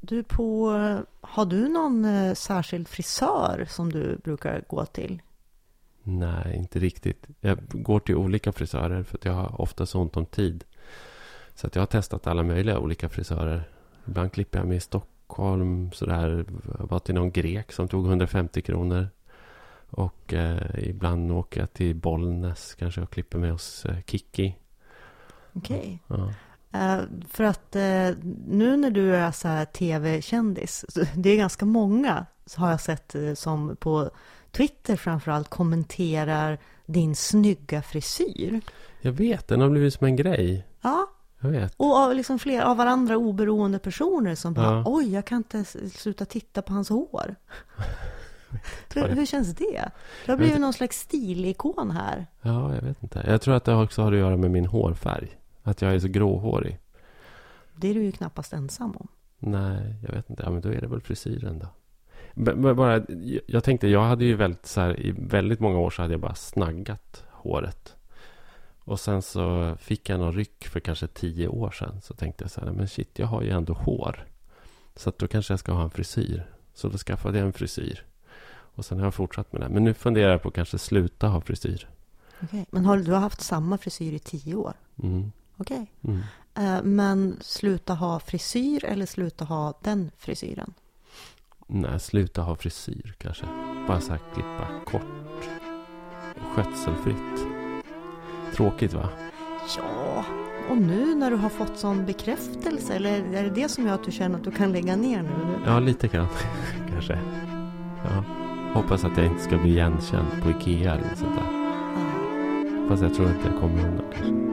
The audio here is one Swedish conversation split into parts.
Har du någon särskild frisör som du brukar gå till? Nej, inte riktigt. Jag går till olika frisörer för att jag har ofta så ont om tid. Så att jag har testat alla möjliga olika frisörer. Ibland klipper jag mig i Stockholm. Sådär, var till någon grek som tog 150 kronor. Och ibland åker jag till Bollnäs. Kanske jag klipper mig hos Kiki. Okej. Ja. För att nu när du är så här tv-kändis, det är ganska många har jag sett som på Twitter framförallt kommenterar din snygga frisyr. Jag vet, den har blivit som en grej. Ja. Jag vet. Och av liksom flera av varandra oberoende personer som bara, oj, jag kan inte sluta titta på hans hår. Hur känns det? Det har blivit någon slags stilikon här. Ja, jag vet inte. Jag tror att det också har att göra med min hårfärg. Att jag är så gråhårig. Det är du ju knappast ensam om. Nej, jag vet inte. Ja, men då är det väl frisyren då. Bara, jag tänkte, jag hade ju väldigt så här, i väldigt många år så hade jag bara snaggat håret. Och sen så fick jag någon ryck för kanske 10 år sedan. Så tänkte jag så här, men shit, jag har ju ändå hår. Så att då kanske jag ska ha en frisyr. Så då skaffade jag en frisyr. Och sen har jag fortsatt med det. Men nu funderar jag på att kanske sluta ha frisyr. Okej. Men du har haft samma frisyr i 10 år? Mm. Okej. Mm. Men sluta ha frisyr eller sluta ha den frisyren? Nej, sluta ha frisyr kanske. Bara så här klippa kort. Skötselfritt. Tråkigt, va? Ja, och nu när du har fått sån bekräftelse, eller är det som gör att du känner att du kan lägga ner nu? Ja, lite grann kanske. Ja. Hoppas att jag inte ska bli igenkänd på Ikea eller sånt där. Ja. Fast jag tror att jag kommer undan kanske.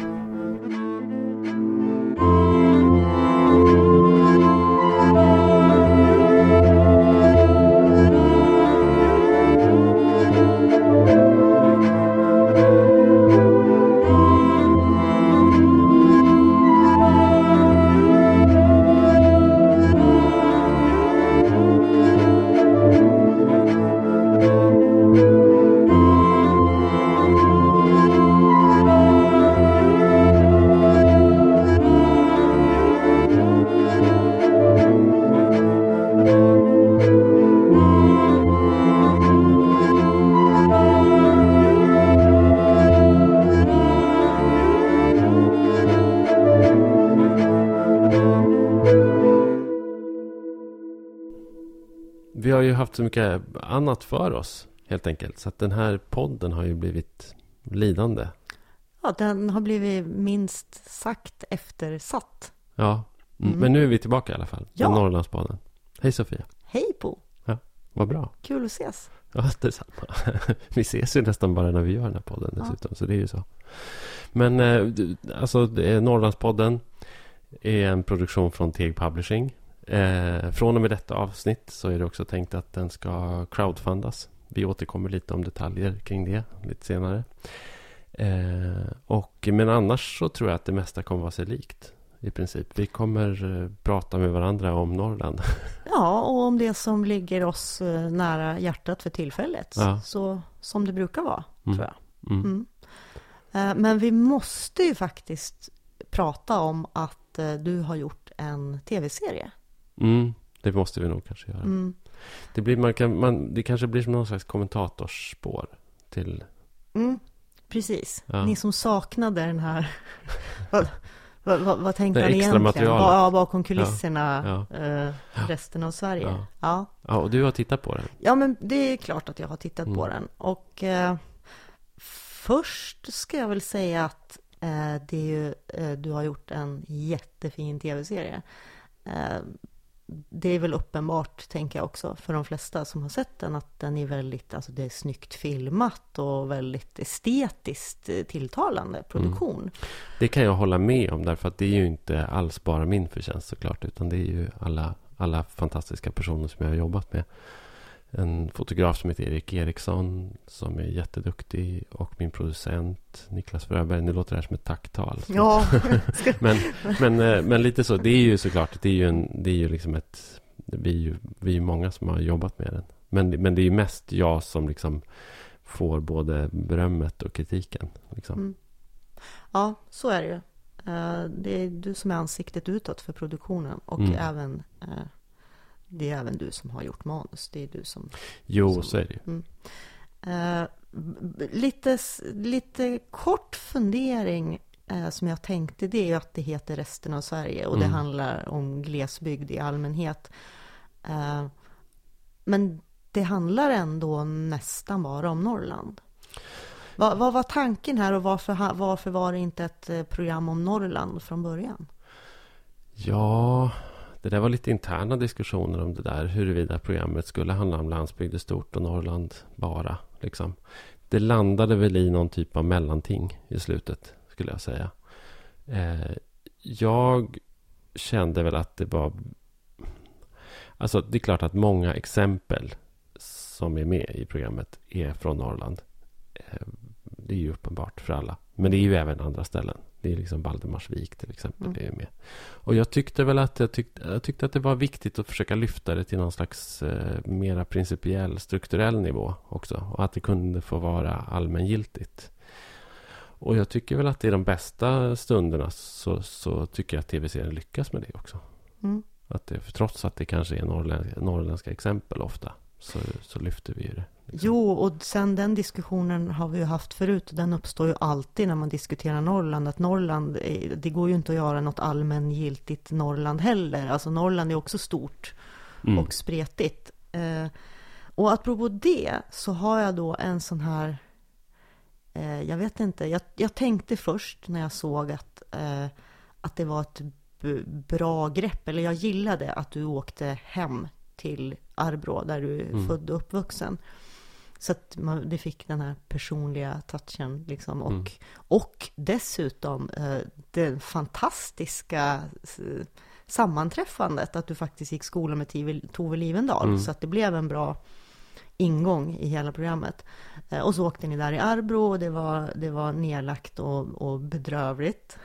Vi har ju haft så mycket annat för oss helt enkelt. Så att den här podden har ju blivit lidande. Ja, den har blivit minst sagt eftersatt. Ja, men nu är vi tillbaka i alla fall. Ja. Norrlandspodden. Hej Sofia. Hej Po. Ja, vad bra. Kul att ses. Ja, detsamma. Vi ses ju nästan bara när vi gör den här podden dessutom. Så det är ju så. Men alltså Norrlandspodden är en produktion från Teg Publishing. Från och med detta avsnitt så är det också tänkt att den ska crowdfundas. Vi återkommer lite om detaljer kring det lite senare. Men annars så tror jag att det mesta kommer vara sig likt i princip. Vi kommer prata med varandra om Norrland. Ja, och om det som ligger oss nära hjärtat för tillfället. Ja. Så som det brukar vara, tror jag. Men vi måste ju faktiskt prata om att du har gjort en tv-serie. Det måste vi nog kanske göra. Det kanske blir som någon slags kommentatorspår till... Precis. Ja. Ni som saknade den här... vad tänkte han egentligen? Bakom kulisserna resten av Sverige. Ja, och du har tittat på den. Ja, men det är klart att jag har tittat på den. Och först ska jag väl säga att det är ju, du har gjort en jättefin tv-serie. Det är väl uppenbart, tänker jag också, för de flesta som har sett den, att den är väldigt, alltså det är snyggt filmat och väldigt estetiskt tilltalande produktion. Det kan jag hålla med om, därför att det är ju inte alls bara min förtjänst såklart, utan det är ju alla fantastiska personer som jag har jobbat med. En fotograf som heter Erik Eriksson som är jätteduktig, och min producent Niklas Fröberg. Nu låter det här som ett tacktal. Ja. men lite så. Det är ju såklart, det är ju liksom ett... Vi är många som har jobbat med den. Men det är ju mest jag som liksom får både berömmet och kritiken. Liksom. Ja, så är det ju. Det är du som är ansiktet utåt för produktionen. Och det är även du som har gjort manus. Det är du som... Jo, så är det ju. Lite kort fundering som jag tänkte, det är att det heter Resten av Sverige. Och det handlar om glesbygd i allmänhet. Men det handlar ändå nästan bara om Norrland. Vad var tanken här och varför var det inte ett program om Norrland från början? Ja, det där var lite interna diskussioner om det där. Huruvida programmet skulle handla om landsbygd i stort och Norrland bara. Liksom. Det landade väl i någon typ av mellanting i slutet, skulle jag säga. Jag kände väl att det var... Alltså det är klart att många exempel som är med i programmet är från Norrland. Det är ju uppenbart för alla. Men det är ju även andra ställen. Det är liksom Valdemarsvik till exempel. Det är med. Och jag tyckte väl att jag tyckte att det var viktigt att försöka lyfta det till någon slags mera principiell, strukturell nivå också. Och att det kunde få vara allmängiltigt. Och jag tycker väl att i de bästa stunderna så tycker jag att tv-serien lyckas med det också. Att det, trots att det kanske är norrländska exempel ofta, så lyfter vi det. Liksom. Jo, och sen den diskussionen har vi ju haft förut. Den uppstår ju alltid när man diskuterar Norrland. Att Norrland, det går ju inte att göra något allmängiltigt Norrland heller. Alltså Norrland är också stort och spretigt. Och apropå det så har jag då en sån här... jag vet inte. Jag tänkte först när jag såg att det var ett bra grepp. Eller jag gillade att du åkte hem till Arbrå där du är född och uppvuxen. Så att det fick den här personliga touchen liksom. Och dessutom det fantastiska sammanträffandet att du faktiskt gick skola med Tove Livendal. Så att det blev en bra ingång i hela programmet. Och så åkte ni där i Arbrå och det var nedlagt och bedrövligt.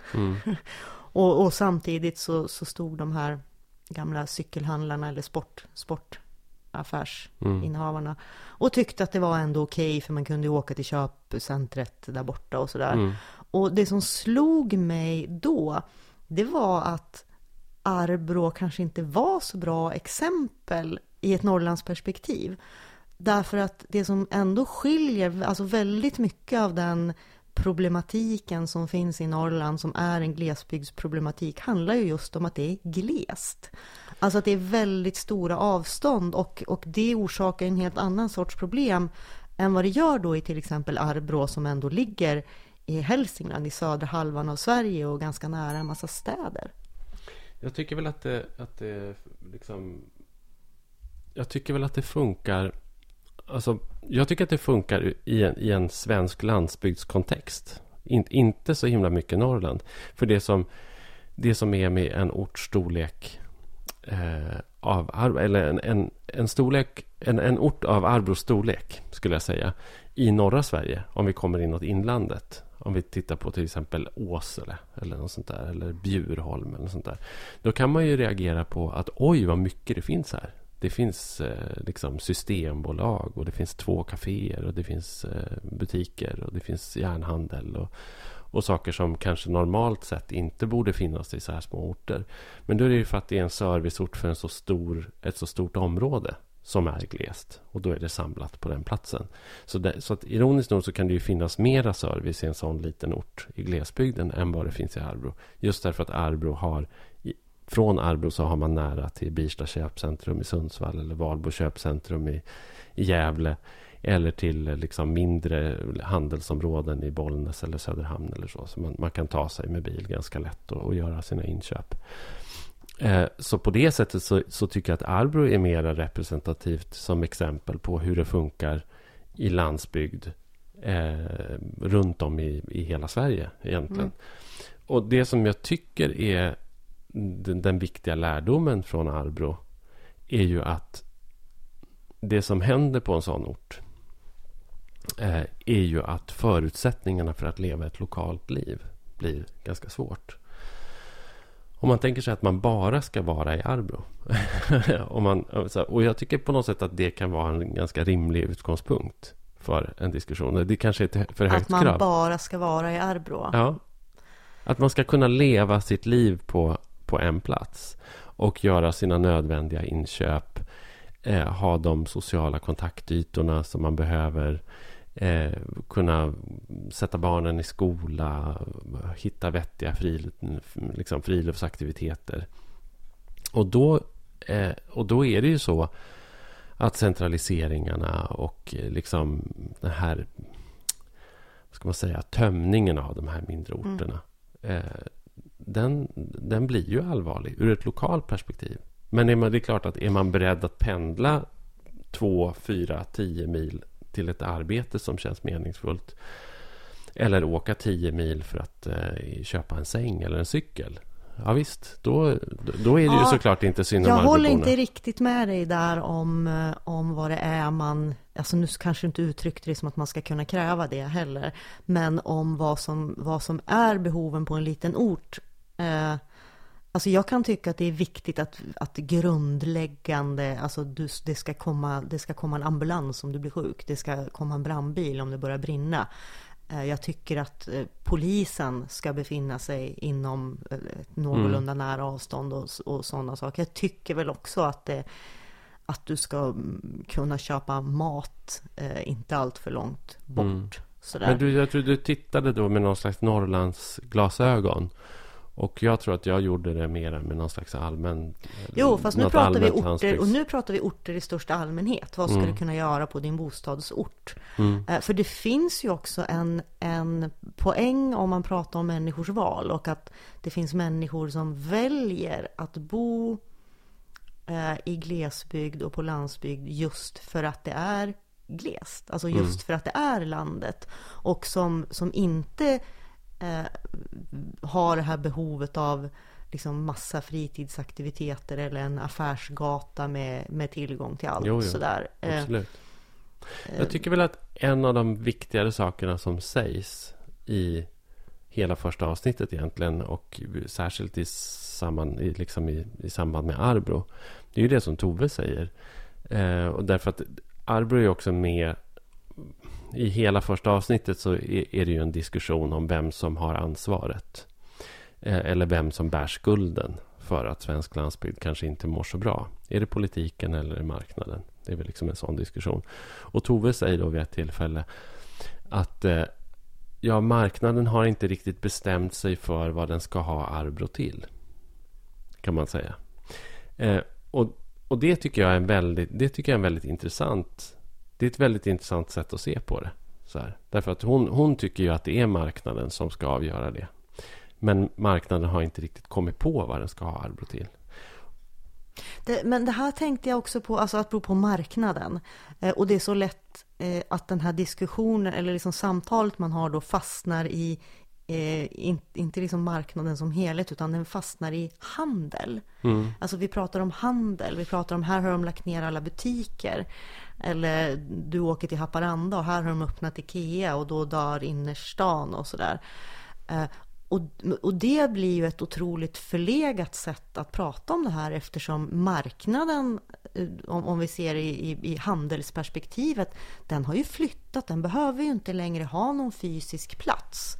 och samtidigt så stod de här gamla cykelhandlarna eller sportaffärsinnehavarna och tyckte att det var ändå okej för man kunde åka till köpcentret där borta och sådär. Och det som slog mig då, det var att Arbrå kanske inte var så bra exempel i ett Norrlandsperspektiv. Därför att det som ändå skiljer, alltså väldigt mycket av den problematiken som finns i Norrland som är en glesbygdsproblematik handlar ju just om att det är glest. Alltså att det är väldigt stora avstånd och det orsakar en helt annan sorts problem än vad det gör då i till exempel Arbrå som ändå ligger i Hälsingland, i södra halvan av Sverige och ganska nära en massa städer. Jag tycker väl att det liksom... Jag tycker väl att det funkar... Alltså, jag tycker att det funkar i en svensk landsbygdskontext. Inte så himla mycket Norrland. För det som är med en ortsstorlek en ort av Arbros storlek skulle jag säga i norra Sverige, om vi kommer inåt inlandet. Om vi tittar på till exempel Åsele eller något sånt där, eller Bjurholm eller något sånt där. Då kan man ju reagera på att oj vad mycket det finns här. Det finns liksom systembolag och det finns 2 kaféer och det finns butiker och det finns järnhandel och saker som kanske normalt sett inte borde finnas i så här små orter. Men då är det ju för att det är en serviceort för ett så stort område som är glest. Och då är det samlat på den platsen. Så att ironiskt nog så kan det ju finnas mera service i en sån liten ort i glesbygden än vad det finns i Arbrå. Just därför att Arbrå har... Från Arbrå så har man nära till Birsta köpcentrum i Sundsvall eller Valbo köpcentrum i Gävle eller till liksom mindre handelsområden i Bollnäs eller Söderhamn eller så. Så man kan ta sig med bil ganska lätt och göra sina inköp. Så på det sättet så tycker jag att Arbrå är mer representativt som exempel på hur det funkar i landsbygd runt om i hela Sverige egentligen. Och det som jag tycker är den viktiga lärdomen från Arbrå är ju att det som händer på en sån ort är ju att förutsättningarna för att leva ett lokalt liv blir ganska svårt. Om man tänker sig att man bara ska vara i Arbrå och jag tycker på något sätt att det kan vara en ganska rimlig utgångspunkt för en diskussion. Det kanske är ett för högt krav. Att man bara ska vara i Arbrå. Ja. Att man ska kunna leva sitt liv på en plats och göra sina nödvändiga inköp, ha de sociala kontaktytorna som man behöver, kunna sätta barnen i skola, hitta vettiga friluftsaktiviteter. Och då är det ju så att centraliseringarna och liksom den här, vad ska man säga, tömningen av de här mindre orterna, den blir ju allvarlig ur ett lokalt perspektiv. Men det är klart att är man beredd att pendla 2, 4, 10 mil till ett arbete som känns meningsfullt, eller åka 10 mil för att köpa en säng eller en cykel, ja visst, då är det ju såklart inte synd om Jag håller Arboborna. inte riktigt med dig där om vad det är man, alltså nu kanske inte uttryckte det som att man ska kunna kräva det heller, men om vad som är behoven på en liten ort. Alltså jag kan tycka att det är viktigt att grundläggande, alltså det ska komma en ambulans om du blir sjuk, det ska komma en brandbil om det börjar brinna. Jag tycker att polisen ska befinna sig inom ett någorlunda nära avstånd och sådana saker. Jag tycker väl också att du ska kunna köpa mat inte allt för långt bort. Sådär. Men jag tror du tittade då med någon slags Norrlands glasögon. Och jag tror att jag gjorde det mer med någon slags allmän... Jo, fast nu pratar vi orter, och nu pratar vi orter i största allmänhet. Vad ska du kunna göra på din bostadsort? För det finns ju också en poäng om man pratar om människors val, och att det finns människor som väljer att bo i glesbygd och på landsbygd just för att det är glest. Alltså just för att det är landet. Och som inte... har det här behovet av liksom massa fritidsaktiviteter eller en affärsgata med tillgång till allt. Sådär. Absolut. Jag tycker väl att en av de viktigare sakerna som sägs i hela första avsnittet egentligen, och särskilt i samband med Arbro, det är ju det som Tove säger. Och därför att Arbro är också med. I hela första avsnittet så är det ju en diskussion om vem som har ansvaret. Eller vem som bär skulden för att svensk landsbygd kanske inte mår så bra. Är det politiken eller är det marknaden? Det är väl liksom en sån diskussion. Och Tove säger då vid ett tillfälle att marknaden har inte riktigt bestämt sig för vad den ska ha Arbro till. Kan man säga. Och det tycker jag är en väldigt intressant... Det är ett väldigt intressant sätt att se på det. Så här. Därför att hon tycker ju att det är marknaden som ska avgöra det. Men marknaden har inte riktigt kommit på vad den ska ha Arbro till. Men det här tänkte jag också på, alltså att bero på marknaden. Och det är så lätt att den här diskussionen eller liksom samtalet man har då fastnar i inte liksom marknaden som helhet, utan den fastnar i handel. Alltså vi pratar om handel, vi pratar om här har de lagt ner alla butiker, eller du åker till Haparanda och här har de öppnat IKEA och då dör innerstan och sådär. Och det blir ju ett otroligt förlegat sätt att prata om det här, eftersom marknaden, om vi ser i handelsperspektivet, den har ju flyttat, den behöver ju inte längre ha någon fysisk plats.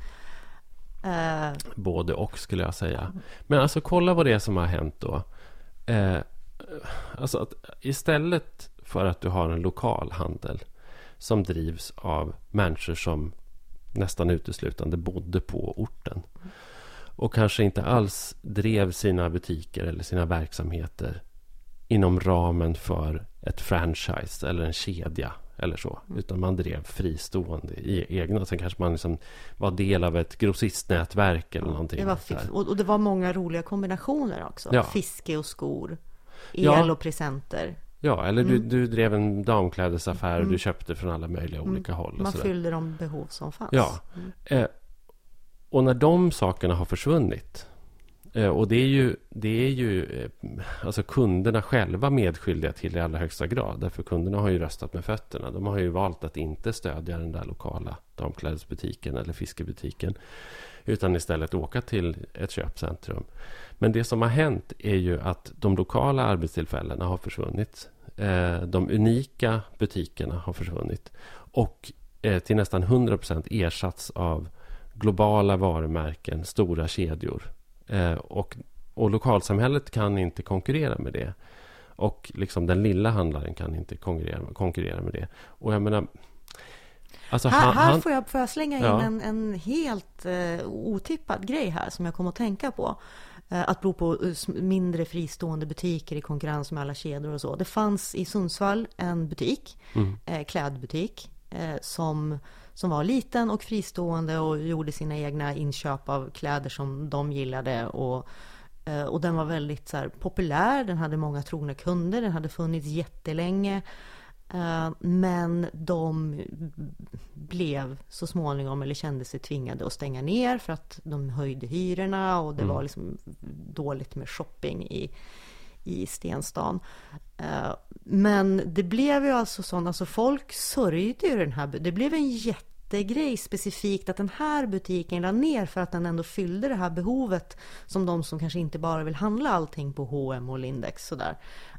Både och skulle jag säga. Men alltså kolla vad det är som har hänt då. Alltså att istället för att du har en lokal handel som drivs av människor som nästan uteslutande bodde på orten och kanske inte alls drev sina butiker eller sina verksamheter inom ramen för ett franchise eller en kedja eller så, utan man drev fristående i egna. Sen kanske man liksom var del av ett grossistnätverk eller någonting. Det var och det var många roliga kombinationer också. Ja. Fiske och skor, el och presenter. Ja, eller du drev en damklädesaffär och du köpte från alla möjliga olika håll. Och man fyllde de behov som fanns. Ja, och när de sakerna har försvunnit, och det är ju alltså kunderna själva medskyldiga till i allra högsta grad. Därför kunderna har ju röstat med fötterna. De har ju valt att inte stödja den där lokala damklädesbutiken eller fiskebutiken, utan istället åka till ett köpcentrum. Men det som har hänt är ju att de lokala arbetstillfällena har försvunnit. De unika butikerna har försvunnit. Och till nästan 100% ersatts av globala varumärken, stora kedjor. Och lokalsamhället kan inte konkurrera med det. Och liksom den lilla handlaren kan inte konkurrera med det. Och jag menar... Alltså här får jag slänga in en helt otippad grej här som jag kommer att tänka på. Att bero på mindre fristående butiker i konkurrens med alla kedjor och så. Det fanns i Sundsvall en butik, klädbutik, som var liten och fristående och gjorde sina egna inköp av kläder som de gillade. Och den var väldigt så här, populär, den hade många trogna kunder, den hade funnits jättelänge. Men de blev så småningom eller kände sig tvingade att stänga ner för att de höjde hyrorna och det var liksom dåligt med shopping i Stenstan. Men det blev ju alltså sånt, alltså folk sörjde ju den här, det blev en jättegrej specifikt att den här butiken la ner för att den ändå fyllde det här behovet som de som kanske inte bara vill handla allting på H&M och Lindex sådär.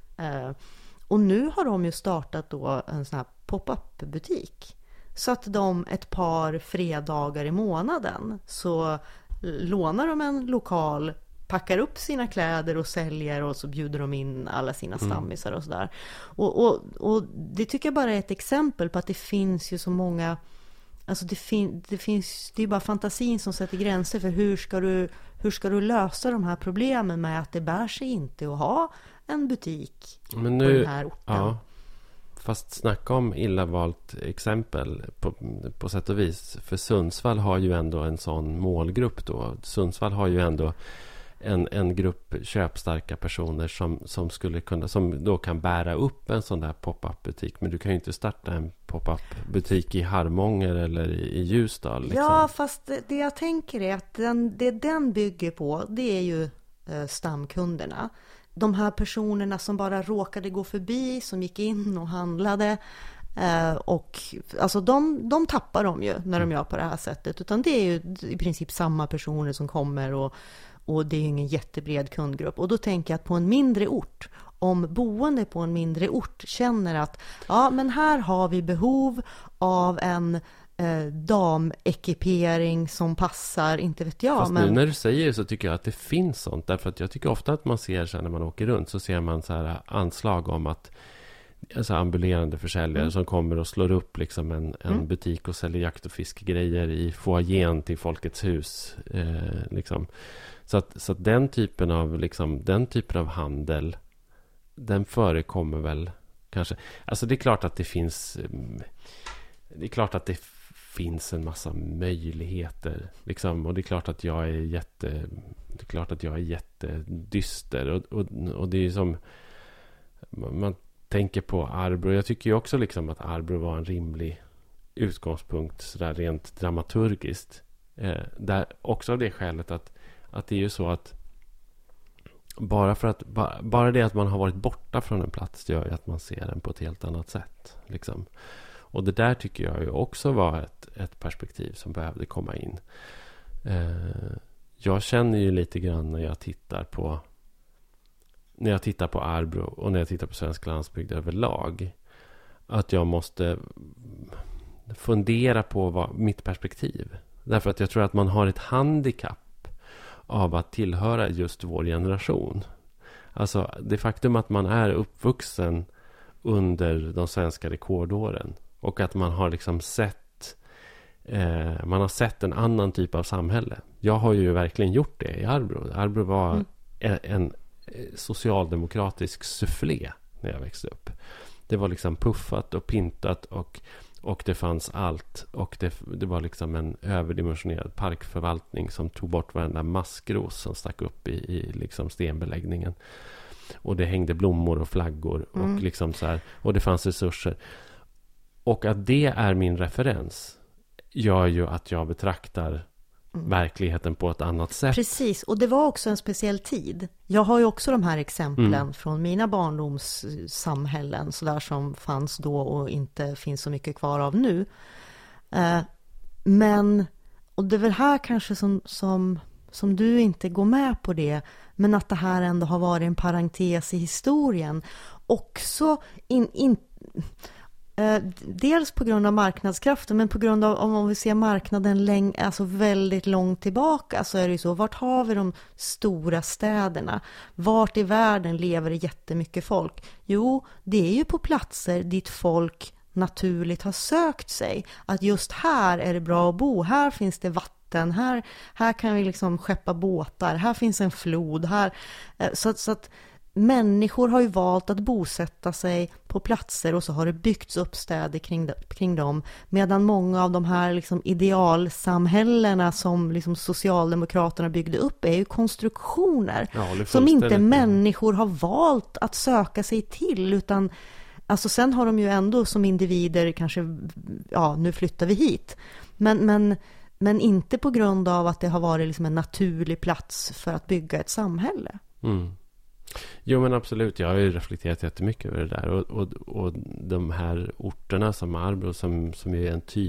Och nu har de ju startat då en sån här pop-up-butik. Så att de ett par fredagar i månaden så lånar de en lokal, packar upp sina kläder och säljer och så bjuder de in alla sina stammisar och sådär. Och det tycker jag bara är ett exempel på att det finns ju så många... Alltså det är bara fantasin som sätter gränser för hur ska du lösa de här problemen med att det bär sig inte att ha en butik på den här orten. Ja, fast snacka om illa valt exempel på sätt och vis. För Sundsvall har ju ändå en sån målgrupp då. Sundsvall har ju ändå en grupp köpstarka personer som skulle kunna, som då kan bära upp en sån där pop-up butik. Men du kan ju inte starta en pop-up butik i Harmånger eller i Ljusdal. Liksom. Ja, fast det jag tänker är att det den bygger på, det är ju stamkunderna. De här personerna som bara råkade gå förbi, som gick in och handlade. Och alltså de tappar de ju när de gör på det här sättet. Utan det är ju i princip samma personer som kommer och det är ju ingen jättebred kundgrupp. Och då tänker jag att på en mindre ort, om boende på en mindre ort känner att ja, men här har vi behov av en damekipering som passar, inte vet jag. Fast nu när du säger det så tycker jag att det finns sånt. Därför att jag tycker ofta att man ser så här, när man åker runt så ser man så här anslag om att alltså ambulerande försäljare som kommer och slår upp liksom en butik och säljer jakt- och fiskegrejer i foajén till Folkets hus. Liksom. Så att den typen av handel, den förekommer väl kanske. Alltså det är klart att det finns en massa möjligheter liksom, och det är klart att jag är jättedyster och det är som man tänker på Arbro. Jag tycker ju också liksom att Arbro var en rimlig utgångspunkt sådär rent dramaturgiskt. Där också av det skälet att det är ju så att bara det att man har varit borta från en plats gör ju att man ser den på ett helt annat sätt liksom. Och det där tycker jag ju också var ett perspektiv som behövde komma in. Jag känner ju lite grann när jag tittar på Arbro och när jag tittar på svensk landsbygd överlag, att jag måste fundera på mitt perspektiv. Därför att jag tror att man har ett handikapp av att tillhöra just vår generation. Alltså det faktum att man är uppvuxen under de svenska rekordåren och att man har liksom sett en annan typ av samhälle. Jag har ju verkligen gjort det i Arbro. Arbro var en socialdemokratisk soufflé när jag växte upp. Det var liksom puffat och pintat och det fanns allt. Och det var liksom en överdimensionerad parkförvaltning som tog bort varenda maskros som stack upp i liksom stenbeläggningen. Och det hängde blommor och flaggor och liksom så här, och det fanns resurser. Och att det är min referens gör ju att jag betraktar verkligheten på ett annat sätt. Precis, och det var också en speciell tid. Jag har ju också de här exemplen från mina barndomssamhällen så där som fanns då och inte finns så mycket kvar av nu. Men, och det är väl här kanske som du inte går med på det, men att det här ändå har varit en parentes i historien. Också Dels på grund av marknadskraften, men på grund av om vi ser marknaden alltså väldigt långt tillbaka, så är det ju så. Vart har vi de stora städerna? Vart i världen lever det jättemycket folk? Jo, det är ju på platser dit folk naturligt har sökt sig. Att just här är det bra att bo, här finns det vatten, här kan vi liksom skeppa båtar, här finns en flod, här. Så att människor har ju valt att bosätta sig på platser, och så har det byggts upp städer kring dem, medan många av de här liksom idealsamhällena som liksom Socialdemokraterna byggde upp är ju konstruktioner som inte människor har valt att söka sig till, utan alltså sen har de ju ändå som individer kanske, nu flyttar vi hit, men inte på grund av att det har varit liksom en naturlig plats för att bygga ett samhälle. Jo, men absolut, jag har ju reflekterat jättemycket över det där, och de här orterna som Arbrå, som är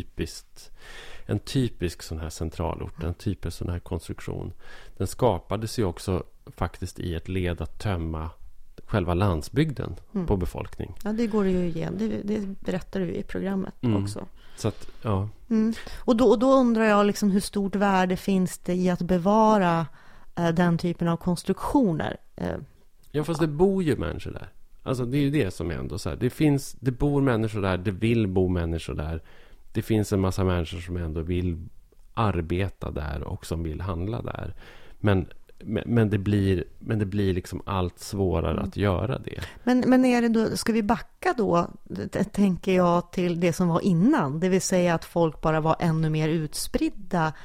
en typisk sån här centralort, en typisk sån här konstruktion, den skapades ju också faktiskt i ett led att tömma själva landsbygden på befolkning. Ja, det går ju igen. Det berättar du i programmet också. Så att, ja. Och då undrar jag liksom, hur stort värde finns det i att bevara den typen av konstruktioner? Ja, fast det bor ju människor där. Alltså det är ju det som är ändå så här. Det bor människor där, det vill bo människor där. Det finns en massa människor som ändå vill arbeta där och som vill handla där. Men det blir liksom allt svårare att göra det. Men är det då, ska vi backa då, tänker jag, till det som var innan? Det vill säga att folk bara var ännu mer utspridda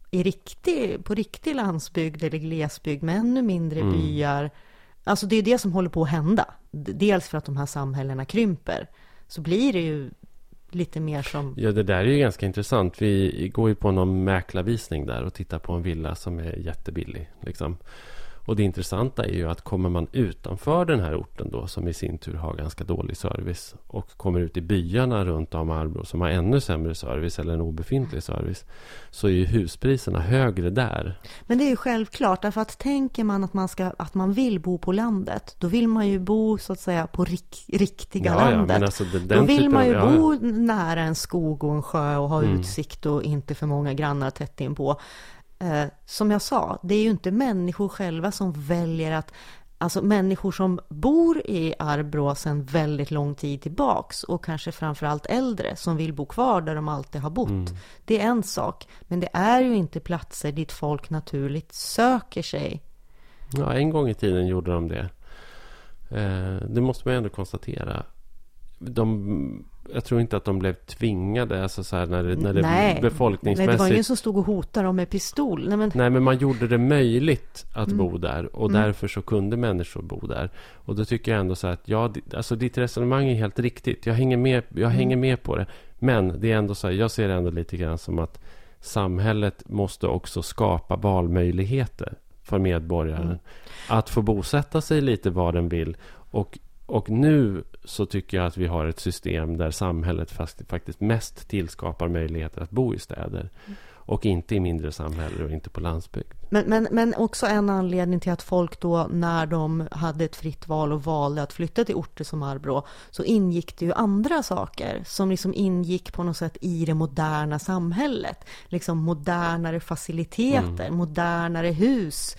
på riktig landsbygd eller glesbygd med ännu mindre byar. Alltså det är det som håller på att hända. Dels för att de här samhällena krymper, så blir det ju lite mer som... Ja, det där är ju ganska intressant. Vi går ju på någon mäklarvisning där och tittar på en villa som är jättebillig liksom. Och det intressanta är ju att kommer man utanför den här orten då, som i sin tur har ganska dålig service, och kommer ut i byarna runt om Arbrå som har ännu sämre service eller en obefintlig service, så är ju huspriserna högre där. Men det är ju självklart, därför att tänker man att man vill bo på landet, då vill man ju bo så att säga på riktiga landet. Men alltså då vill man ju bo nära en skog och en sjö och ha utsikt och inte för många grannar tätt inpå. Som jag sa, det är ju inte människor själva som väljer att, alltså människor som bor i Arbrå sedan väldigt lång tid tillbaks, och kanske framförallt äldre som vill bo kvar där de alltid har bott. Det är en sak, men det är ju inte platser dit folk naturligt söker sig. Ja, en gång i tiden gjorde de det. Det måste man ändå konstatera. Jag tror inte att de blev tvingade, alltså så här, när det befolkningsmässigt... Nej, det var ingen som stod och hotade dem med pistol. Nej, men man gjorde det möjligt att bo där, och därför så kunde människor bo där. Och då tycker jag ändå så här att alltså ditt resonemang är helt riktigt. Jag hänger med på det. Men det är ändå så här, jag ser det ändå lite grann som att samhället måste också skapa valmöjligheter för medborgaren. Att få bosätta sig lite var den vill, och nu så tycker jag att vi har ett system där samhället faktiskt mest tillskapar möjligheter att bo i städer. Och inte i mindre samhällen och inte på landsbygd. Men också en anledning till att folk då, när de hade ett fritt val och valde att flytta till orter som Arbrå, så ingick det ju andra saker som liksom ingick på något sätt i det moderna samhället. Liksom modernare faciliteter, modernare hus,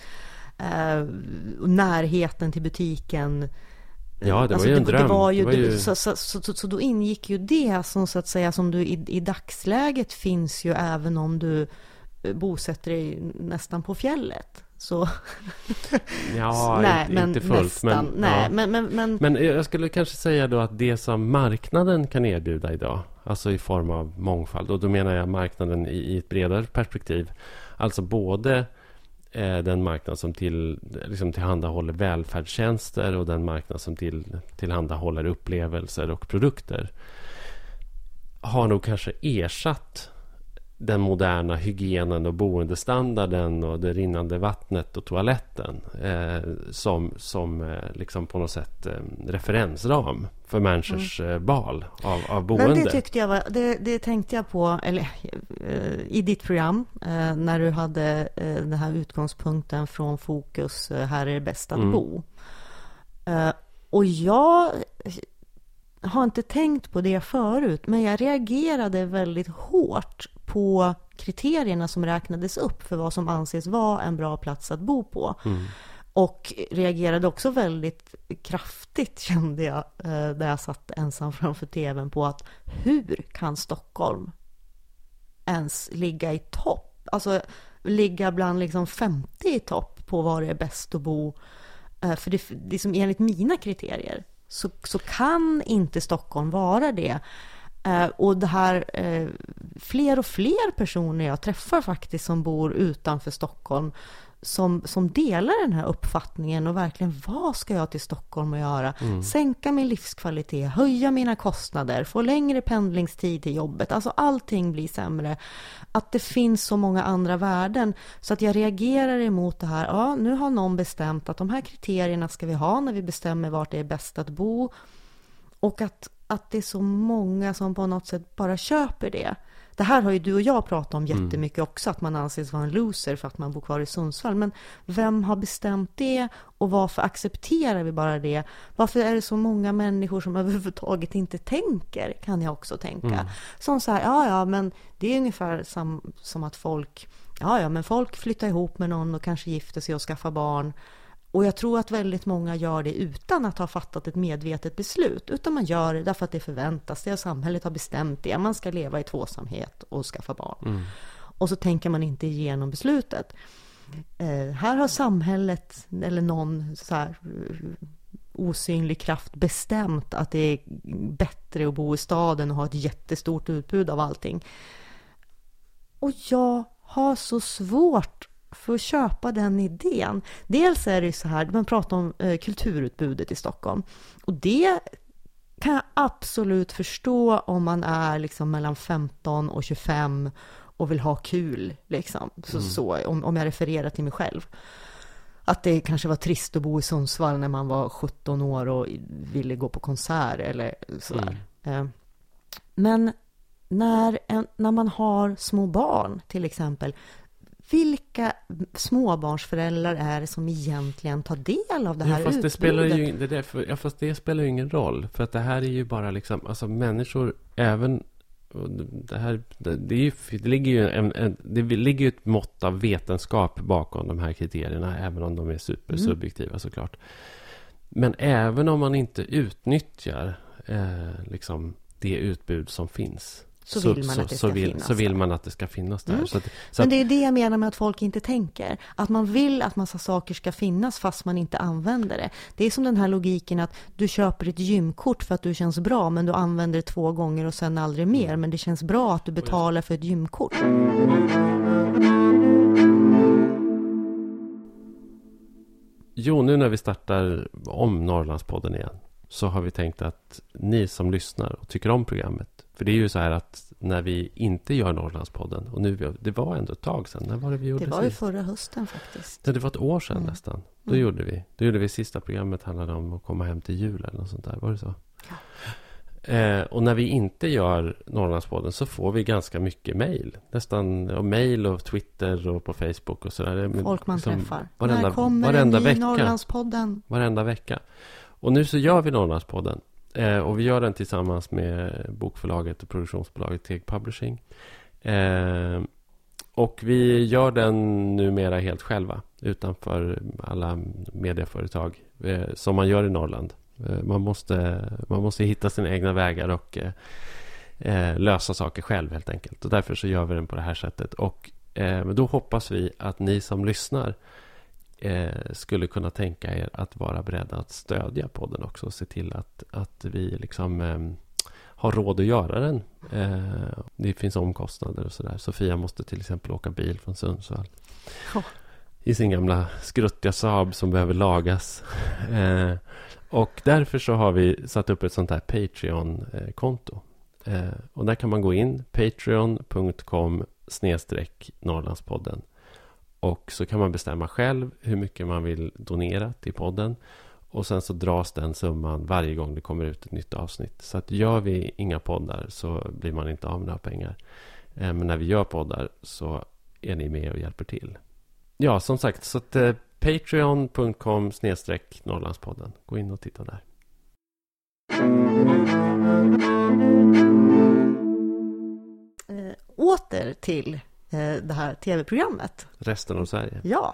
närheten till butiken. Ja, det var ju en dröm. Så då ingick ju det som så att säga, som du i dagsläget finns ju även om du bosätter dig nästan på fjället. Så ja, nej, inte fullt, nästan. Men jag skulle kanske säga då att det som marknaden kan erbjuda idag, alltså i form av mångfald, och då menar jag marknaden i ett bredare perspektiv, alltså både den marknad som tillhandahåller välfärdstjänster och den marknad som tillhandahåller upplevelser och produkter, har nog kanske ersatt den moderna hygienen och boendestandarden och det rinnande vattnet och toaletten som liksom på något sätt referensram för människors val av boende. Men det tyckte jag det tänkte jag på i ditt program när du hade den här utgångspunkten från fokus här är det bäst att bo. Och jag har inte tänkt på det förut, men jag reagerade väldigt hårt på kriterierna som räknades upp för vad som anses vara en bra plats att bo på. Och reagerade också väldigt kraftigt, kände jag, där jag satt ensam framför tvn, på att hur kan Stockholm ens ligga i topp? Alltså ligga bland liksom 50 i topp på var det är bäst att bo. För det som enligt mina kriterier så kan inte Stockholm vara det. Och det här, fler och fler personer jag träffar faktiskt som bor utanför Stockholm som delar den här uppfattningen och verkligen, vad ska jag till Stockholm och göra? Sänka min livskvalitet, höja mina kostnader, få längre pendlingstid till jobbet. Alltså allting blir sämre. Att det finns så många andra värden. Så att jag reagerar emot det här. Ja, nu har någon bestämt att de här kriterierna ska vi ha när vi bestämmer vart det är bäst att bo. Och att det är så många som på något sätt bara köper det. Det här har ju du och jag pratat om jättemycket också, att man anses vara en loser för att man bor kvar i Sundsvall. Men vem har bestämt det och varför accepterar vi bara det? Varför är det så många människor som överhuvudtaget inte tänker, kan jag också tänka. Som så här, ja, men det är ungefär som att folk flyttar ihop med någon och kanske gifter sig och skaffar barn. Och jag tror att väldigt många gör det utan att ha fattat ett medvetet beslut. Utan man gör det därför att det förväntas. Det samhället har bestämt det. Man ska leva i tvåsamhet och skaffa barn. Och så tänker man inte igenom beslutet. Här har samhället eller någon så här osynlig kraft bestämt att det är bättre att bo i staden och ha ett jättestort utbud av allting. Och jag har så svårt för att köpa den idén. Dels är det så här, man pratar om kulturutbudet i Stockholm. Och det kan jag absolut förstå om man är liksom mellan 15 och 25 och vill ha kul. Liksom. Så, om jag refererar till mig själv. Att det kanske var trist att bo i Sundsvall när man var 17 år och ville gå på konsert eller sådär. Men när man har små barn till exempel, vilka småbarnsföräldrar är det som egentligen tar del av det här utbudet? Fast det spelar ju ingen roll. För att det här är ju bara liksom, alltså människor, även det ligger ju ett mått av vetenskap bakom de här kriterierna, även om de är supersubjektiva såklart. Men även om man inte utnyttjar liksom det utbud som finns, så vill man att det ska finnas där. Men det är det jag menar med att folk inte tänker. Att man vill att massa saker ska finnas fast man inte använder det. Det är som den här logiken att du köper ett gymkort för att du känns bra, men du använder det 2 gånger och sen aldrig mer. Men det känns bra att du betalar för ett gymkort. Jo, nu när vi startar om Norrlandspodden igen, så har vi tänkt att ni som lyssnar och tycker om programmet, för det är ju så här att när vi inte gör Norrlandspodden, och nu, det var ändå ett tag sedan, när var det vi gjorde det? Det var ju förra hösten faktiskt. Det var ett år sedan nästan. Då gjorde vi sista programmet, handlade om att komma hem till jul eller något sånt där, var det så? Ja. Och när vi inte gör Norrlandspodden så får vi ganska mycket mejl. Nästan mejl och Twitter och på Facebook och sådär. Folk man träffar. När kommer en ny Norrlandspodden? Varenda vecka. Och nu så gör vi Norrlandspodden. Och vi gör den tillsammans med bokförlaget och produktionsbolaget Teg Publishing. Och vi gör den numera helt själva, utanför alla medieföretag som man gör i Norrland. Man måste hitta sina egna vägar och lösa saker själv helt enkelt. Och därför så gör vi den på det här sättet. Och då hoppas vi att ni som lyssnar skulle kunna tänka er att vara beredda att stödja podden också och se till att vi liksom har råd att göra den. Det finns omkostnader och sådär. Sofia måste till exempel åka bil från Sundsvall i sin gamla skruttiga Saab som behöver lagas. Och därför så har vi satt upp ett sånt här Patreon-konto. Och där kan man gå in patreon.com/Norrlandspodden. Och så kan man bestämma själv hur mycket man vill donera till podden. Och sen så dras den summan varje gång det kommer ut ett nytt avsnitt. Så att gör vi inga poddar så blir man inte av med några pengar. Men när vi gör poddar så är ni med och hjälper till. Ja, som sagt, så att patreon.com/Norrlandspodden. Gå in och titta där. åter till det här tv-programmet. Resten av Sverige. Ja.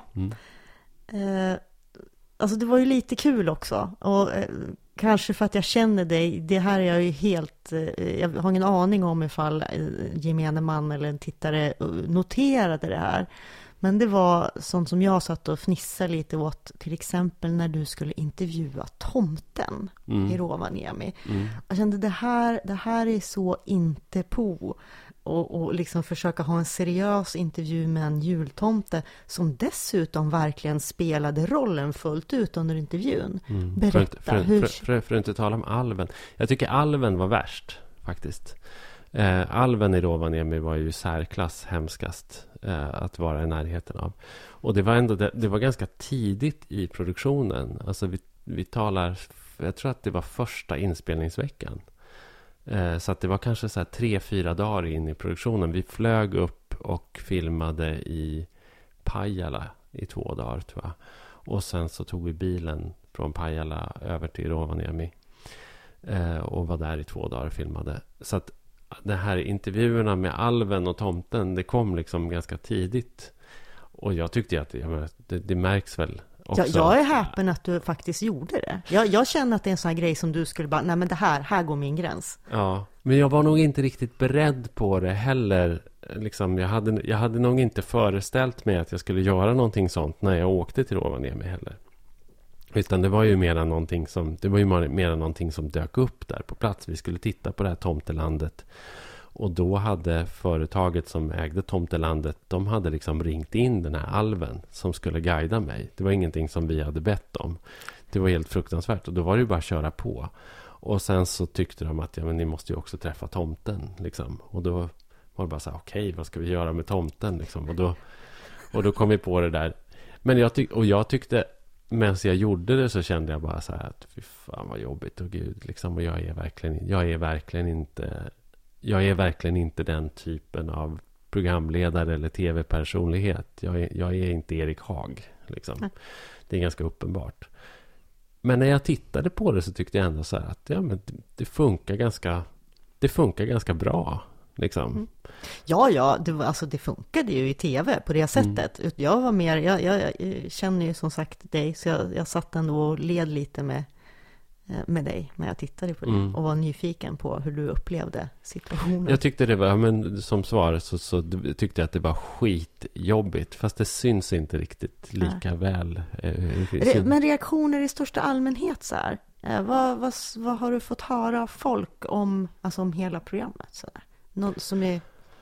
Alltså det var ju lite kul också. Och kanske för att jag känner dig. Det här är jag ju helt... jag har ingen aning om ifall gemene man eller en tittare noterade det här. Men det var sånt som jag satt och fnissade lite åt. Till exempel när du skulle intervjua tomten i Rovaniemi. Jag kände det här är så inte på. Och liksom försöka ha en seriös intervju med en jultomte som dessutom verkligen spelade rollen fullt ut under intervjun. Berätta. För att inte tala om alven. Jag tycker alven var värst faktiskt. Alven i Rovaniemi var ju särklass hemskast att vara i närheten av. Och det var ganska tidigt i produktionen. Alltså vi talar, jag tror att det var första inspelningsveckan. Så att det var kanske så här 3-4 dagar in i produktionen. Vi flög upp och filmade i Pajala i 2 dagar tror jag. Och sen så tog vi bilen från Pajala över till Rovaniemi. Och var där i 2 dagar och filmade. Så att de här intervjuerna med alven och tomten, det kom liksom ganska tidigt. Och jag tyckte att det märks väl också. Jag är häpen att du faktiskt gjorde det. Jag känner att det är en sån här grej som du skulle bara, nej men det här går min gräns. Ja, men jag var nog inte riktigt beredd på det heller. Liksom, jag hade nog inte föreställt mig att jag skulle göra någonting sånt när jag åkte till Rovaniemi heller. Utan det var ju mer någonting som dök upp där på plats. Vi skulle titta på det här tomtelandet. Och då hade företaget som ägde tomtelandet, de hade liksom ringt in den här alven som skulle guida mig. Det var ingenting som vi hade bett om. Det var helt fruktansvärt. Och då var det ju bara att köra på. Och sen så tyckte de att ni måste ju också träffa tomten. Liksom. Och då var det bara så här, okej, vad ska vi göra med tomten? Liksom. Och då kom vi på det där. Men jag tyckte, medan jag gjorde det så kände jag bara så här att fy fan vad jobbigt. Och gud, liksom, och jag är verkligen inte den typen av programledare eller tv-personlighet. Jag är inte Erik Haag. Liksom. Det är ganska uppenbart. Men när jag tittade på det så tyckte jag ändå så här att men det funkar ganska bra. Liksom. Ja, det funkade ju i tv på det sättet. Jag var mer, jag känner ju som sagt dig, så jag satt ändå och led lite med dig när jag tittade på det och var nyfiken på hur du upplevde situationen. Jag tyckte det var, men som svar så tyckte jag att det var skitjobbigt, fast det syns inte riktigt lika väl. Men reaktioner i största allmänhet så här, vad har du fått höra av folk om hela programmet så där? Något som är...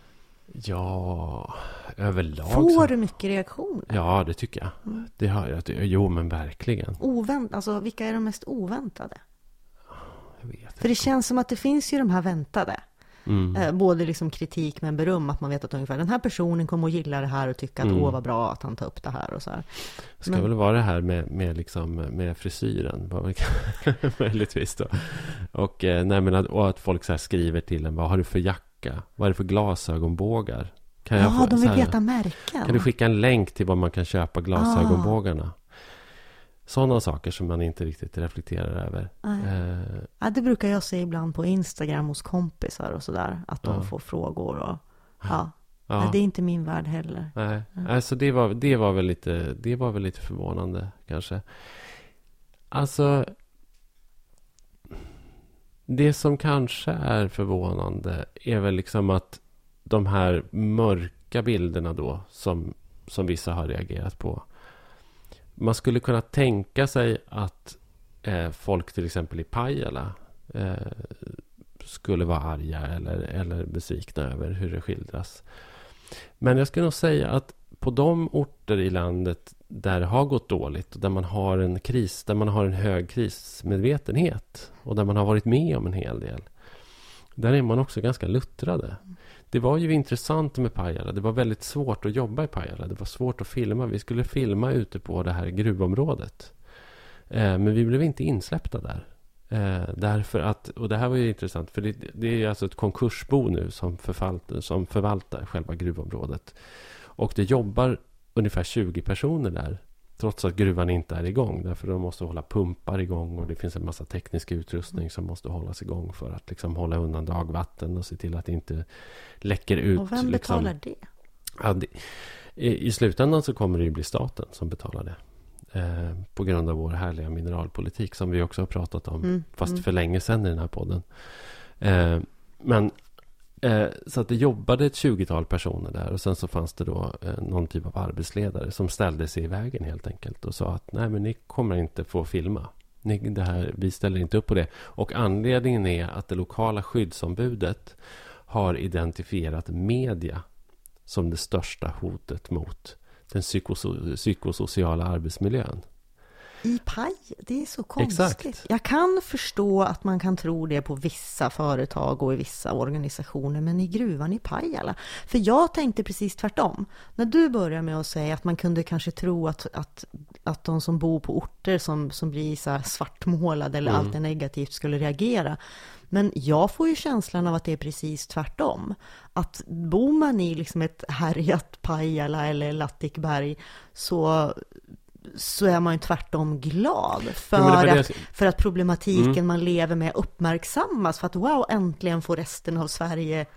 Ja, överlag. Får du mycket reaktioner? Ja, det tycker jag. Det har jag. Jo, men verkligen. Vilka är de mest oväntade? Jag vet inte. För det känns som att det finns ju de här väntade. Både liksom kritik men beröm, att man vet att ungefär den här personen kommer att gilla det här och tycka att vad bra att han tar upp det här och så här. Det ska väl vara det här med frisyren möjligtvis då. Och att folk så här skriver till en, vad har du för jacka? Vad är det för glasögonbågar? De vill veta märken. Kan du skicka en länk till var man kan köpa glasögonbågarna? Sådana saker som man inte riktigt reflekterar över. Det brukar jag se ibland på Instagram hos kompisar och sådär. Att de får frågor. Och, Nej, det är inte min värld heller. Nej. Alltså det var väl lite förvånande kanske. Alltså... Det som kanske är förvånande är väl liksom att de här mörka bilderna då som vissa har reagerat på. Man skulle kunna tänka sig att folk till exempel i Pajala skulle vara arga eller besvikna över hur det skildras. Men jag skulle nog säga att på de orter i landet där det har gått dåligt och där man har en kris, där man har en hög krismedvetenhet och där man har varit med om en hel del, där är man också ganska luttrade. Det var ju intressant med Pajala. Det var väldigt svårt att jobba i Pajala. Det var svårt att filma. Vi skulle filma ute på det här gruvområdet. Men vi blev inte insläppta där. Därför att, och det här var ju intressant, för det är ju alltså ett konkursbo nu som förvaltar själva gruvområdet. Och det jobbar ungefär 20 personer där Trots att gruvan inte är igång. Därför de måste hålla pumpar igång. Och det finns en massa teknisk utrustning som måste hållas igång. För att liksom hålla undan dagvatten. Och se till att det inte läcker ut. Och vem betalar det? Ja, i slutändan så kommer det ju bli staten som betalar det. På grund av vår härliga mineralpolitik. Som vi också har pratat om. Fast för länge sedan i den här podden. Så att det jobbade ett 20-tal personer där. Och sen så fanns det då någon typ av arbetsledare som ställde sig i vägen helt enkelt. Och sa att nej, men ni kommer inte få filma. Vi ställer inte upp på det. Och anledningen är att det lokala skyddsombudet har identifierat media som det största hotet mot den psykosociala arbetsmiljön. I Paj, det är så konstigt. Exakt. Jag kan förstå att man kan tro det på vissa företag och i vissa organisationer, men i gruvan i Pajala. För jag tänkte precis tvärtom. När du började med att säga att man kunde kanske tro att de som bor på orter som blir så här svartmålade eller allt är negativt skulle reagera. Men jag får ju känslan av att det är precis tvärtom. Att bor man i liksom ett härjat Pajala eller Latikberg så är man ju tvärtom glad för att problematiken man lever med uppmärksammas. För att wow, äntligen får resten av Sverige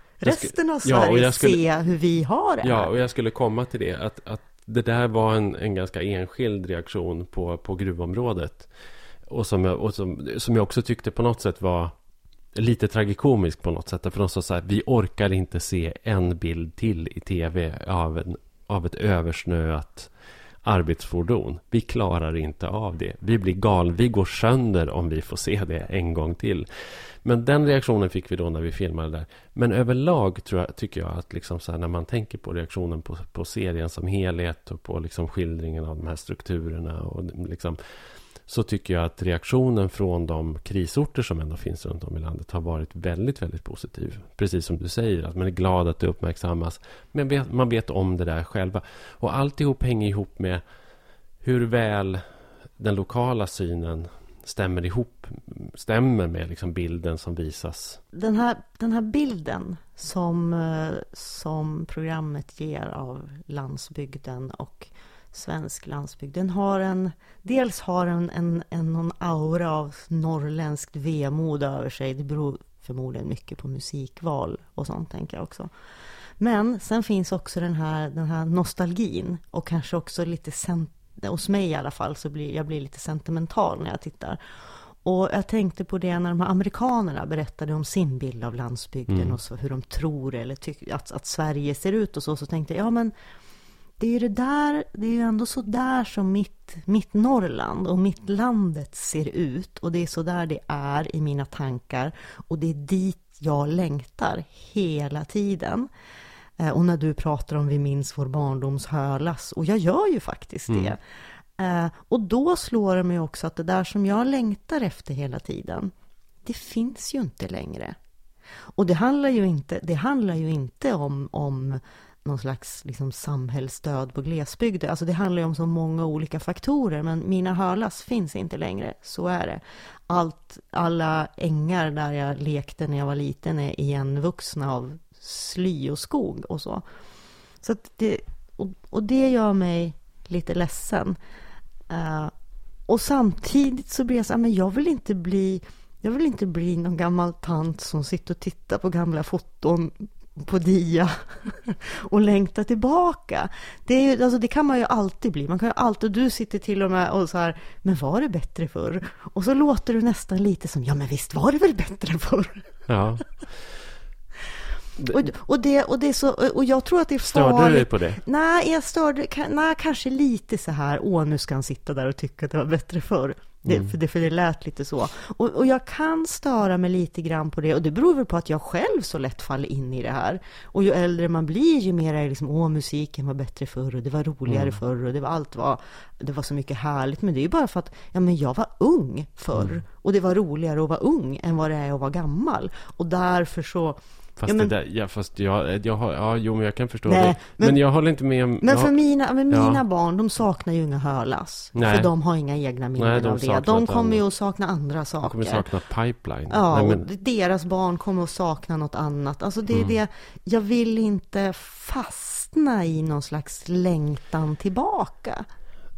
se hur vi har det. Ja, och jag skulle komma till det. Att det där var en ganska enskild reaktion på gruvområdet. Och som jag också tyckte på något sätt var lite tragikomisk på något sätt. För de sa så här, vi orkar inte se en bild till i tv av ett översnöat arbetsfordon. Vi klarar inte av det. Vi blir galna. Vi går sönder om vi får se det en gång till. Men den reaktionen fick vi då när vi filmade där. Men överlag tycker jag att liksom så här, när man tänker på reaktionen på serien som helhet och på liksom skildringen av de här strukturerna och liksom, så tycker jag att reaktionen från de krisorter som ändå finns runt om i landet har varit väldigt, väldigt positiv. Precis som du säger, att man är glad att det uppmärksammas. Men man vet om det där själva. Och alltihop hänger ihop med hur väl den lokala synen stämmer med liksom bilden som visas. Den här bilden som programmet ger av landsbygden och svensk landsbygd, den har dels någon aura av norrländskt vemod över sig. Det beror förmodligen mycket på musikval och sånt, tänker jag också. Men sen finns också den här nostalgin och kanske också lite hos mig i alla fall så jag blir lite sentimental när jag tittar. Och jag tänkte på det när de här amerikanerna berättade om sin bild av landsbygden och så, hur de tror eller tycker att Sverige ser ut och så tänkte jag, ja men det är ju ändå så där som mitt Norrland och mitt landet ser ut. Och det är så där det är i mina tankar. Och det är dit jag längtar hela tiden. Och när du pratar om vi minns vår barndoms Hölas. Och jag gör ju faktiskt det. Och då slår det mig också att det där som jag längtar efter hela tiden, det finns ju inte längre. Och det handlar ju inte om någon slags liksom samhällsstöd på glesbygder. Alltså det handlar ju om så många olika faktorer, men mina Hölas finns inte längre. Så är det. Alla ängar där jag lekte när jag var liten är igenvuxna av sly och skog och så. Så att det gör mig lite ledsen. Och samtidigt så blir jag så här, men jag vill inte bli någon gammal tant som sitter och tittar på gamla foton på dia och längta tillbaka. Det kan man ju alltid bli. Man kan ju alltid, du sitter till och med och så här, men var det bättre förr? Och så låter du nästan lite som, ja men visst var det väl bättre förr? Ja. Och det är så, och jag tror att det är farligt. Störde du dig på det? Nej, kanske lite så här, nu ska han sitta där och tycka att det var bättre förr. För det lät lite så. Och jag kan störa mig lite grann på det. Och det beror väl på att jag själv så lätt faller in i det här. Och ju äldre man blir, ju mer är det liksom, musiken var bättre förr. Och det var roligare förr. Och det var så mycket härligt. Men det är ju bara för att jag var ung förr. Och det var roligare att vara ung än vad det är att vara gammal. Och därför så... Men jag kan förstå det. Men jag håller inte med om... Men för mina barn, de saknar ju inga Hölas. Nej. För de har inga egna minnen av det. De kommer ju att sakna andra saker. De kommer att sakna Pipeline. Ja, och deras barn kommer att sakna något annat. Alltså det är det. Jag vill inte fastna i någon slags längtan tillbaka.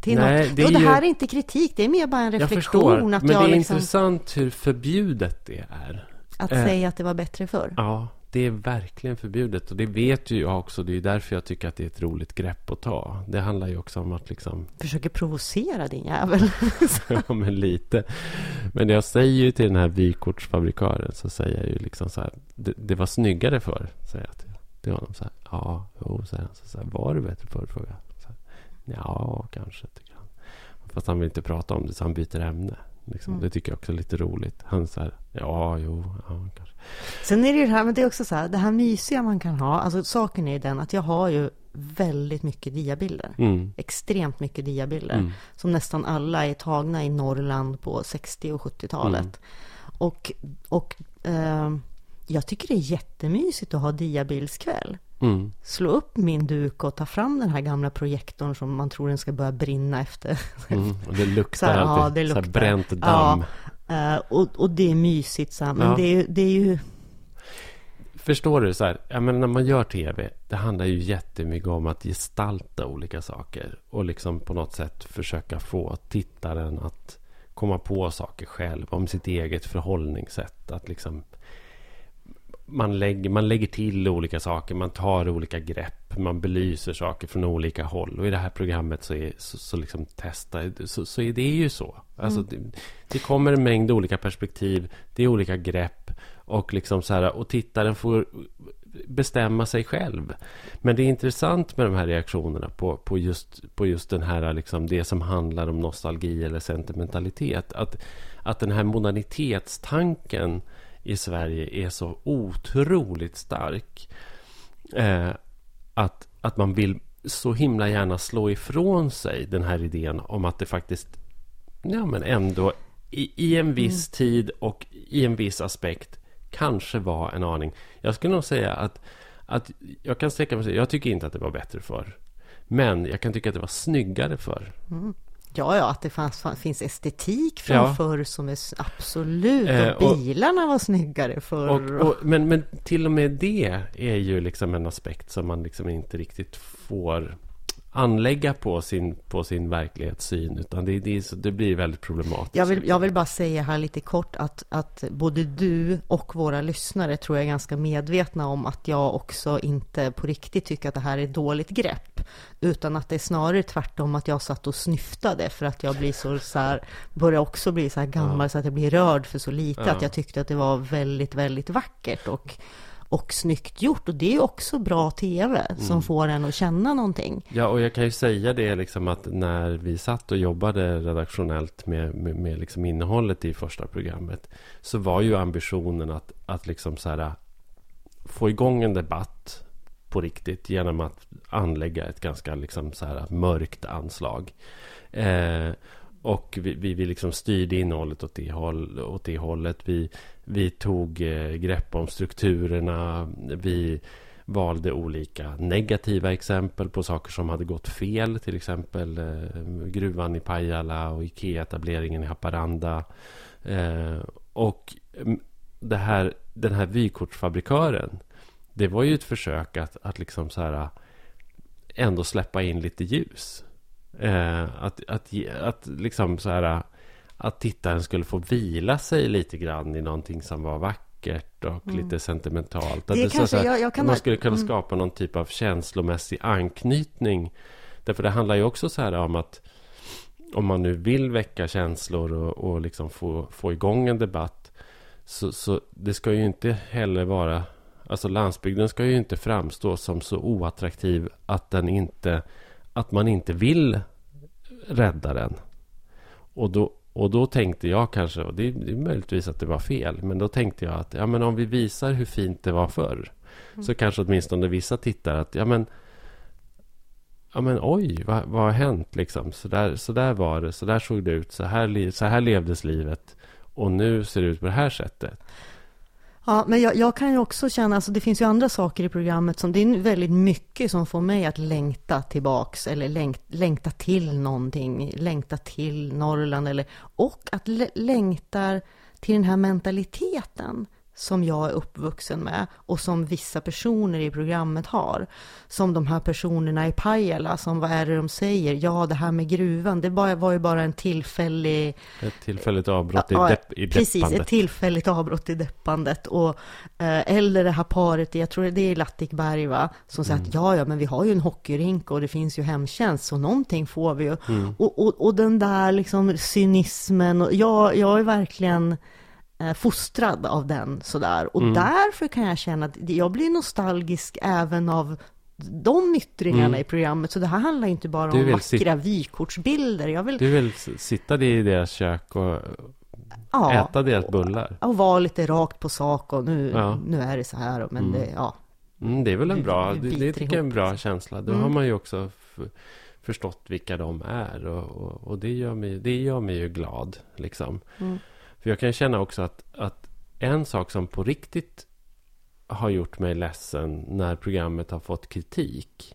till något. Det här är inte kritik, det är mer bara en reflektion. Jag förstår, att men det är liksom, intressant hur förbjudet det är. Att säga att det var bättre förr. Ja, det är verkligen förbjudet. Och det vet ju jag också. Det är därför jag tycker att det är ett roligt grepp att ta. Det handlar ju också om att liksom... Försöker provocera din jävel. Ja, men lite. Men jag säger ju till den här vykortsfabrikören, så säger jag ju liksom så här, det var snyggare förr, säger jag till honom. Så här, ja, säger han. Så här, var det bättre förr, frågar jag. Så här, ja, kanske, tycker han. Fast han vill inte prata om det, så han byter ämne. Liksom. Det tycker jag också är lite roligt. Han säger, ja, kanske. Sen är det ju det här, men det är också så här, det här mysiga man kan ha. Alltså saken är den att jag har ju väldigt mycket diabilder. Extremt mycket diabilder. Som nästan alla är tagna i Norrland på 60- och 70-talet. Och jag tycker det är jättemysigt att ha diabildskväll. Slå upp min duk och ta fram den här gamla projektorn som man tror den ska börja brinna efter. Och det luktar alltid, det luktar. Så här bränt damm. Ja, och det är mysigt så här, men det är ju... Förstår du så här, ja, men när man gör tv, det handlar ju jättemycket om att gestalta olika saker och liksom på något sätt försöka få tittaren att komma på saker själv, om sitt eget förhållningssätt, att liksom man lägger till olika saker, man tar olika grepp, man belyser saker från olika håll, och i det här programmet så liksom så är det ju så. Alltså det kommer en mängd olika perspektiv, det är olika grepp, och liksom så här, och tittaren får bestämma sig själv. Men det är intressant med de här reaktionerna på just den här liksom, det som handlar om nostalgi eller sentimentalitet, att den här modernitetstanken i Sverige är så otroligt stark, att man vill så himla gärna slå ifrån sig den här idén om att det faktiskt, ja, men ändå i en viss tid och i en viss aspekt kanske var en aning. Jag skulle nog säga att jag kan sträcka mig, jag tycker inte att det var bättre förr, men jag kan tycka att det var snyggare förr. Ja, att det finns estetik från förr som är absolut, och bilarna var snyggare förr. Men till och med det är ju liksom en aspekt som man liksom inte riktigt får anlägga på sin verklighetssyn, utan det blir väldigt problematiskt. Jag vill bara säga här lite kort att både du och våra lyssnare tror jag är ganska medvetna om att jag också inte på riktigt tycker att det här är ett dåligt grepp, utan att det är snarare tvärtom att jag satt och snyftade för att jag blir så här, börjar också bli så här gammal så att jag blir rörd för så lite, att jag tyckte att det var väldigt, väldigt vackert och snyggt gjort, och det är ju också bra tv som får en att känna någonting. Ja, och jag kan ju säga det liksom, att när vi satt och jobbade redaktionellt med liksom innehållet i första programmet, så var ju ambitionen att liksom så här, få igång en debatt på riktigt genom att anlägga ett ganska liksom så här mörkt anslag. Och vi liksom styrde innehållet åt det hållet. Vi tog grepp om strukturerna. Vi valde olika negativa exempel på saker som hade gått fel. Till exempel gruvan i Pajala och IKEA-etableringen i Haparanda. Och den här vykortsfabrikören, det var ju ett försök att liksom så här ändå släppa in lite ljus. Att liksom så här, att tittaren skulle få vila sig lite grann i någonting som var vackert och lite sentimentalt. Att det kanske, man skulle kunna skapa någon typ av känslomässig anknytning. Därför det handlar ju också så här om att om man nu vill väcka känslor och liksom få igång en debatt, så det ska ju inte heller vara, alltså landsbygden ska ju inte framstå som så oattraktiv att man inte vill rädda den. Och då tänkte jag kanske, och det är möjligtvis att det var fel, men då tänkte jag att men om vi visar hur fint det var förr, så kanske åtminstone vissa tittar att oj, vad har hänt liksom? Så där var det, så där såg det ut, så här levdes livet, och nu ser det ut på det här sättet. Ja, men jag kan ju också känna, alltså det finns ju andra saker i programmet som, det är väldigt mycket som får mig att längta tillbaks, eller längta till någonting, längta till Norrland, och att längtar till den här mentaliteten som jag är uppvuxen med och som vissa personer i programmet har. Som de här personerna i Pajala, som vad är det de säger? Ja, det här med gruvan, det var ju bara en tillfällig... Ett tillfälligt avbrott i deppandet. Precis, ett tillfälligt avbrott i deppandet. Och, eller det här paret, jag tror det är Latikberg, va? Som säger att ja, men vi har ju en hockeyrink och det finns ju hemtjänst, så någonting får vi ju. Och den där liksom cynismen, och jag är verkligen fostrad av den sådär. Och därför kan jag känna att jag blir nostalgisk även av de yttringarna i programmet. Så det här handlar inte bara om vackra vykortsbilder. Du vill sitta i deras kök och äta deras bullar. Och vara lite rakt på sak, och nu är det så här. Men det är väl en bra, det tycker jag är en bra känsla. Då har man ju också förstått vilka de är. Och det gör mig ju glad liksom. För jag kan känna också att en sak som på riktigt har gjort mig ledsen när programmet har fått kritik,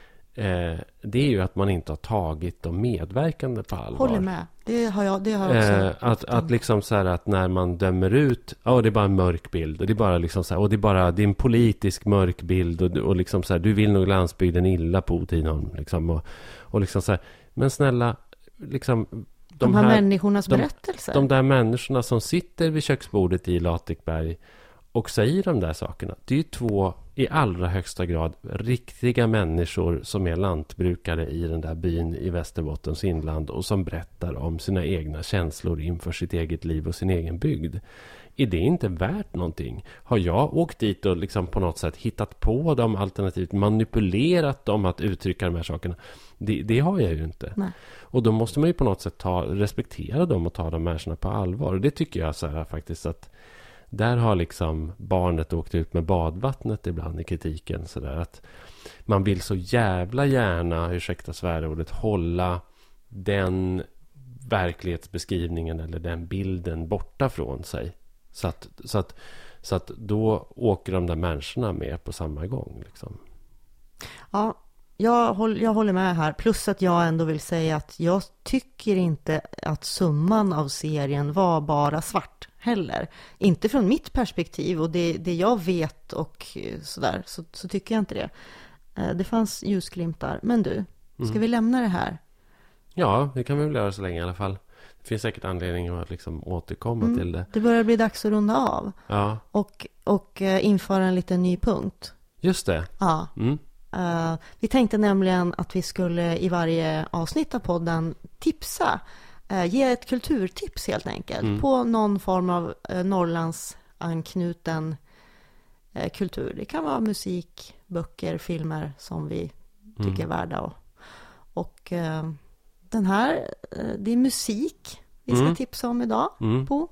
det är ju att man inte har tagit de medverkande på allvar. Håller med. Det har jag också. Att liksom så här, att när man dömer ut, det är bara en mörk bild, och det är bara liksom så här, och det är en politisk mörk bild, och liksom så här, du vill nog landsbygden illa, Putin, liksom, och liksom så här, men snälla, liksom de här människornas berättelser. De där människorna som sitter vid köksbordet i Latikberg och säger de där sakerna, det är ju två i allra högsta grad riktiga människor som är lantbrukare i den där byn i Västerbottens inland, och som berättar om sina egna känslor inför sitt eget liv och sin egen bygd. Är det inte värt någonting? Har jag åkt dit och liksom på något sätt hittat på dem alternativt, manipulerat dem att uttrycka de här sakerna? Det har jag ju inte. Nej. Och då måste man ju på något sätt respektera dem och ta de människorna på allvar. Och det tycker jag så här faktiskt, att där har liksom barnet åkt ut med badvattnet ibland i kritiken. Så där, att man vill så jävla gärna, ursäkta svärordet, hålla den verklighetsbeskrivningen eller den bilden borta från sig. Så att då åker de där människorna med på samma gång. Liksom. Ja, jag håller med här. Plus att jag ändå vill säga att jag tycker inte att summan av serien var bara svart heller. Inte från mitt perspektiv, och det jag vet och sådär, så tycker jag inte det. Det fanns ljusglimtar. Men du, ska vi lämna det här? Ja, det kan vi väl göra så länge i alla fall. Det finns säkert anledning att liksom återkomma till det. Det börjar bli dags att runda av. Ja. Och införa en liten ny punkt. Just det. Ja. Vi tänkte nämligen att vi skulle i varje avsnitt av podden tipsa. Ge ett kulturtips helt enkelt. På någon form av Norrlandsanknuten kultur. Det kan vara musik, böcker, filmer som vi tycker är värda. Och den här, det är musik vi ska tipsa om idag på.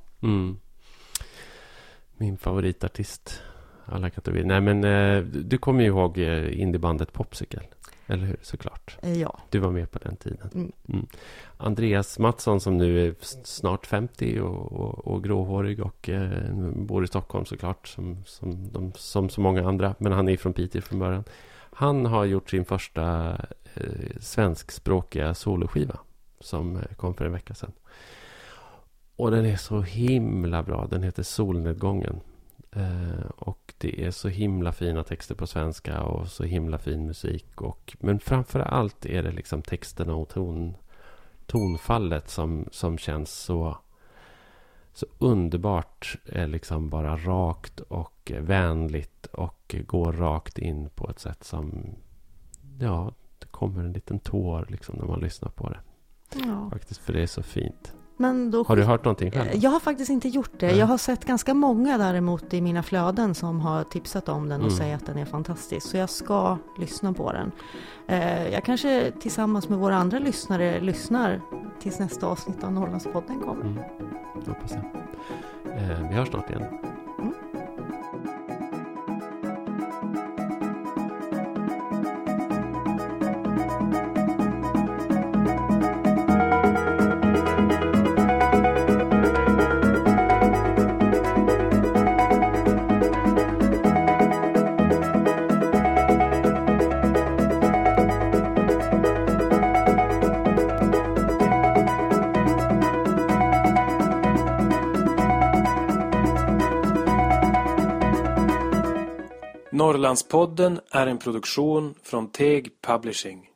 Min favoritartist, alla kategorier. Nej, men du kommer ju ihåg indiebandet Popsicle, eller hur? Såklart. Ja. Du var med på den tiden. Andreas Mattsson, som nu är snart 50 och gråhårig och bor i Stockholm såklart, som så många andra. Men han är från Piteå från början. Han har gjort sin första svenskspråkiga soloskiva som kom för en vecka sedan. Och den är så himla bra. Den heter Solnedgången. Och det är så himla fina texter på svenska och så himla fin musik. Men framför allt är det liksom texterna och tonfallet som känns så underbart, liksom bara rakt och vänligt och går rakt in på ett sätt som, ja, det kommer en liten tår liksom när man lyssnar på det. Ja. Faktiskt, för det är så fint. Men då, har du hört någonting själv? Jag har faktiskt inte gjort det. Jag har sett ganska många däremot i mina flöden som har tipsat om den och säger att den är fantastisk. Så jag ska lyssna på den. Jag kanske tillsammans med våra andra lyssnare lyssnar tills nästa avsnitt av Norrlandspodden kommer. Hoppas jag. Vi hörs snart igen. Norrlandspodden är en produktion från Teg Publishing.